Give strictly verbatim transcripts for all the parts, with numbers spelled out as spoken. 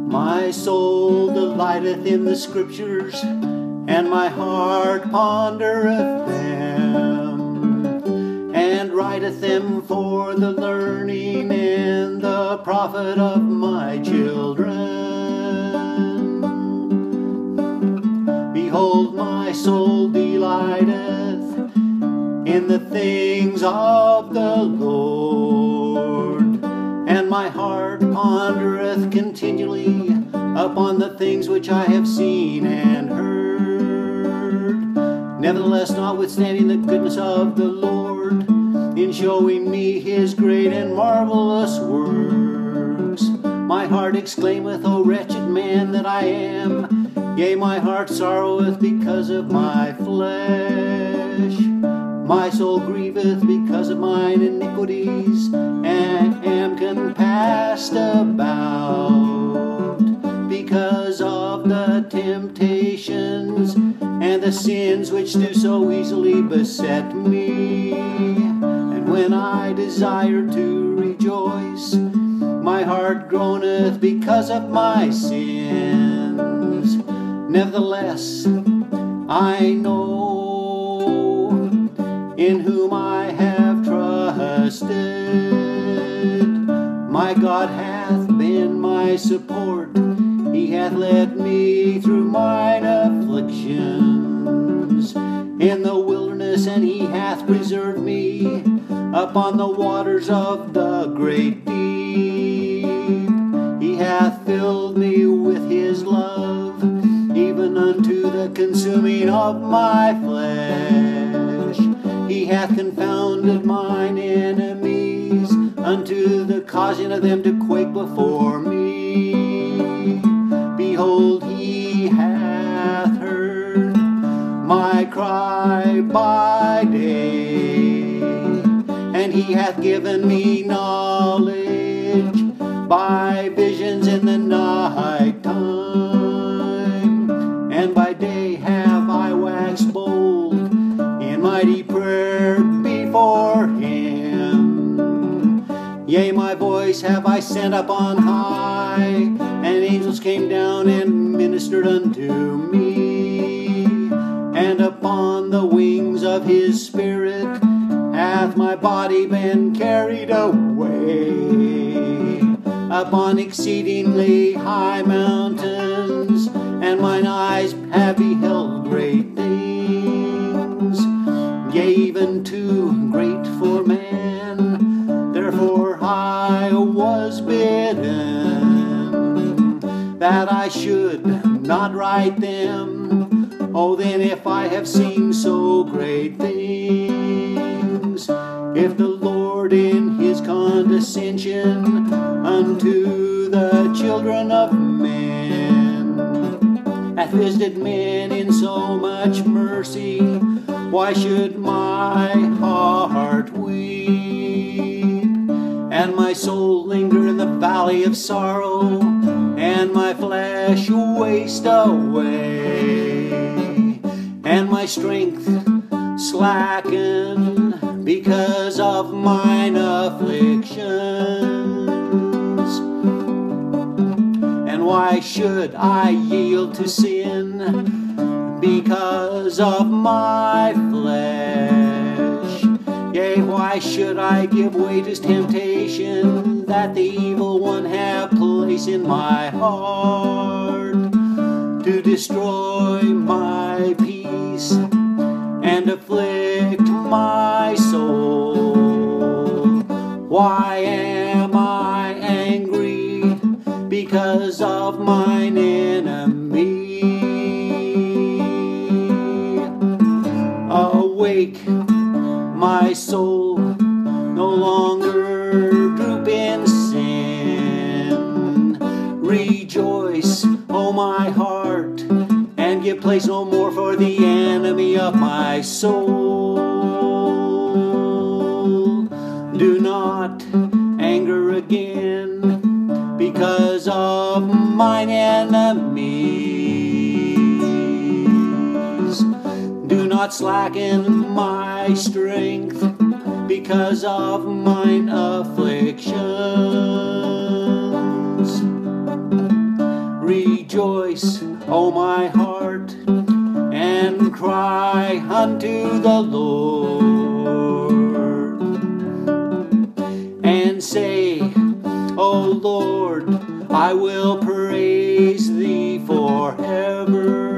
My soul delighteth in the Scriptures, and my heart pondereth them, and writeth them for the learning and the profit of my children. Behold, my soul delighteth in the things of the Lord, and my heart pondereth continually upon the things which I have seen and heard. Nevertheless, notwithstanding the goodness of the Lord, in showing me his great and marvelous works, my heart exclaimeth, O wretched man that I am! Yea, my heart sorroweth because of my flesh. My soul grieveth because of mine iniquities, and am compassed about because of the temptations and the sins which do so easily beset me. And when I desire to rejoice, my heart groaneth because of my sins. Nevertheless, I know in whom I have trusted. My God hath been my support. He hath led me through mine afflictions in the wilderness, and he hath preserved me upon the waters of the great deep. He hath filled me with his love, even unto the consuming of my flesh. He hath confounded mine enemies, unto the causing of them to quake before me. Behold, he hath heard my cry by day, and he hath given me knowledge by visions in the night time. And by day have I waxed bold in mighty prayer before him. Yea, my voice have I sent up on high, and angels came down and ministered unto me. And upon the wings of his Spirit hath my body been carried away upon exceedingly high mountains, and mine eyes have beheld great things, yea, even too great for man. Therefore I was bidden that I should not write them. Oh, then if I have seen so great things, if the Lord in his condescension unto the children of men hath visited men in so much mercy, why should my heart weep, and my soul linger in the valley of sorrow, and my flesh waste away, and my strength slacken because of mine afflictions? And why should I yield to sin because of my flesh? Yea, why should I give way to temptation that the evil one have placed in my heart, to destroy my peace and afflict my soul? Why am I angry because of mine enemy? Awake, my soul, no longer droop in sin. Rejoice, O my heart, and give place no more for the enemy of my soul. Do not anger again because of mine enemies. Do not slacken my strength because of mine afflictions. and say, O Lord, I will praise thee forever.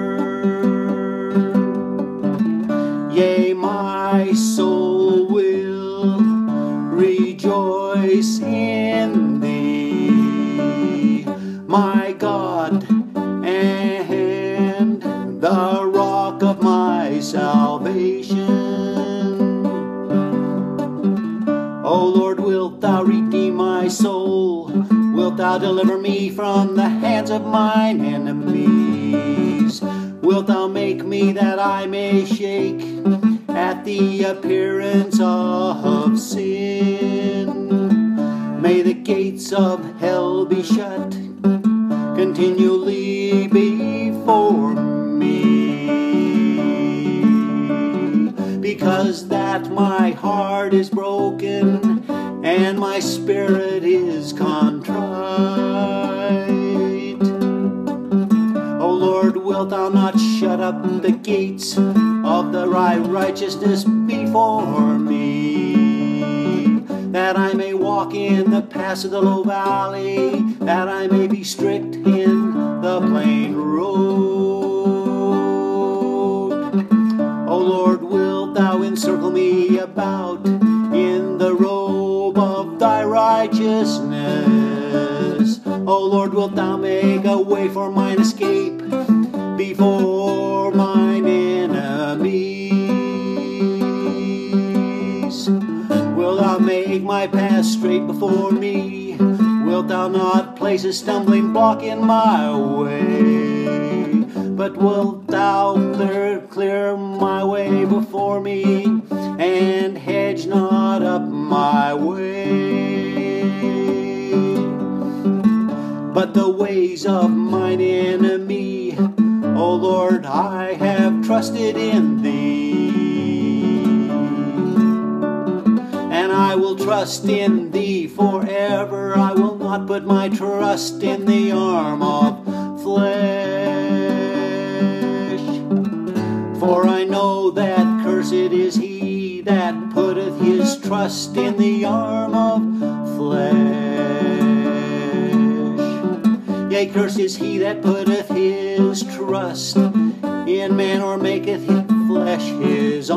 Yea, my soul will rejoice in thee, my God and the rock of my salvation. O Lord, wilt thou redeem my soul? Wilt thou deliver me from the hands of mine enemies? Wilt thou make me that I may shake at the appearance of sin? May the gates of hell be shut continually before me, because that my heart is broken and my spirit is contrite. O Lord, wilt thou not shut up the gates of the right righteousness before me, that I may walk in the paths of the low valley, that I may be strict in the plain road. O Lord, wilt thou encircle me about in the robe of thy righteousness? O Lord, wilt thou make a way for mine escape before mine enemies? Wilt thou make my path straight before me? Wilt thou not place a stumbling block in my way? But wilt thou clear, clear my way before me, and hedge not up my way? But the ways of mine enemy, O Lord, I have trusted in thee, and I will trust in thee forever. I will not put my trust in the arm of flesh, for I know that cursed is he that putteth his trust in the arm of flesh. Yea, cursed is he that putteth his trust in man, or maketh his flesh his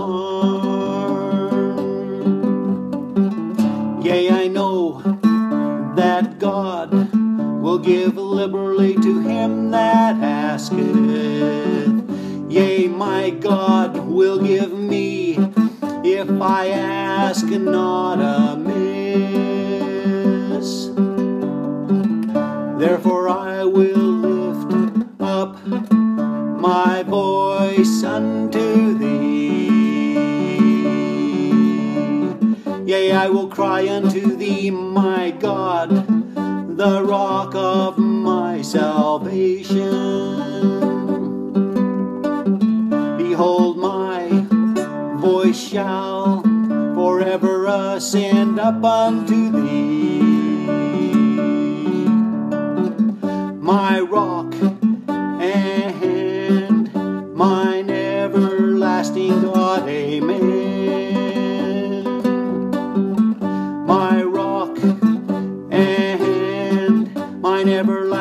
arm. Yea, I know that God will give liberally to him that asketh. Yea, my God will give me if I ask not amiss. Therefore I will lift up my voice unto thee. Yea, I will cry unto thee, my God, the rock of my salvation. Behold, my voice shall forever ascend up unto thee, my rock and mine everlasting God. Amen. My rock and mine everlasting